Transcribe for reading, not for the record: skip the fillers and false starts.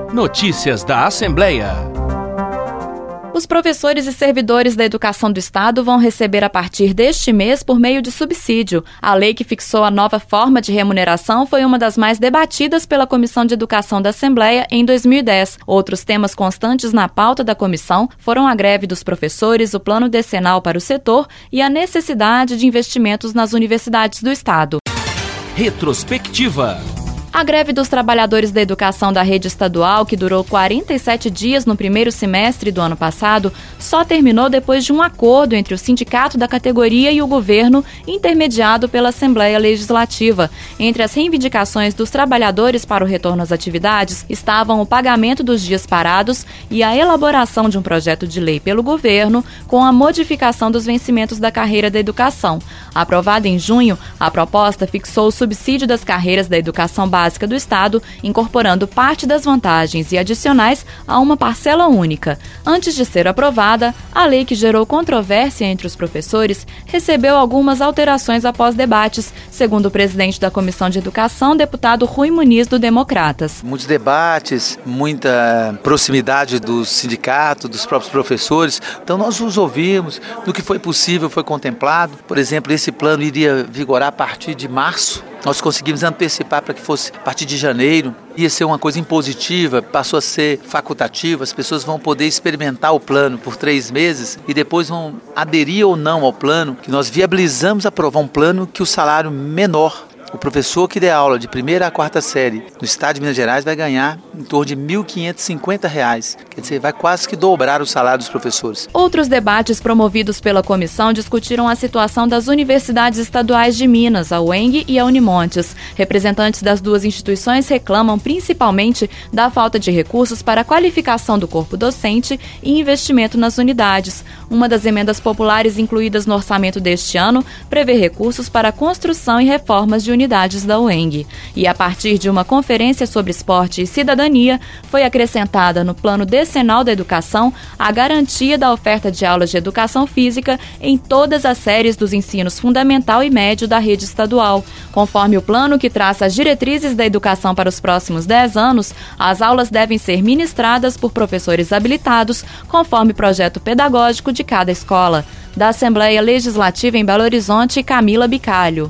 Notícias da Assembleia. Os professores e servidores da educação do Estado vão receber a partir deste mês por meio de subsídio. A lei que fixou a nova forma de remuneração foi uma das mais debatidas pela Comissão de Educação da Assembleia em 2010. Outros temas constantes na pauta da comissão foram a greve dos professores, o plano decenal para o setor e a necessidade de investimentos nas universidades do Estado. Retrospectiva. A greve dos trabalhadores da educação da rede estadual, que durou 47 dias no primeiro semestre do ano passado, só terminou depois de um acordo entre o sindicato da categoria e o governo, intermediado pela Assembleia Legislativa. Entre as reivindicações dos trabalhadores para o retorno às atividades estavam o pagamento dos dias parados e a elaboração de um projeto de lei pelo governo com a modificação dos vencimentos da carreira da educação. Aprovada em junho, a proposta fixou o subsídio das carreiras da educação básica do Estado, incorporando parte das vantagens e adicionais a uma parcela única. Antes de ser aprovada, a lei, que gerou controvérsia entre os professores, recebeu algumas alterações após debates, segundo o presidente da Comissão de Educação, deputado Rui Muniz, do Democratas. Muitos debates, muita proximidade do sindicato, dos próprios professores, então nós os ouvimos, do que foi possível foi contemplado. Por exemplo, esse plano iria vigorar a partir de março. Nós conseguimos antecipar para que fosse a partir de janeiro. Ia ser uma coisa impositiva, passou a ser facultativa. As pessoas vão poder experimentar o plano por 3 meses e depois vão aderir ou não ao plano, que nós viabilizamos aprovar um plano que o salário menor, o professor que der aula de 1ª a 4ª série no estado de Minas Gerais vai ganhar em torno de R$ 1.550. Quer dizer, vai quase que dobrar o salário dos professores. Outros debates promovidos pela comissão discutiram a situação das universidades estaduais de Minas, a UENG e a Unimontes. Representantes das duas instituições reclamam principalmente da falta de recursos para a qualificação do corpo docente e investimento nas unidades. Uma das emendas populares incluídas no orçamento deste ano prevê recursos para a construção e reformas de unidades da UENG. E a partir de uma conferência sobre esporte e cidadania, foi acrescentada no Plano Decenal da Educação a garantia da oferta de aulas de educação física em todas as séries dos ensinos fundamental e médio da rede estadual. Conforme o plano, que traça as diretrizes da educação para os próximos 10 anos, as aulas devem ser ministradas por professores habilitados, conforme projeto pedagógico de cada escola. Da Assembleia Legislativa em Belo Horizonte, Camila Bicalho.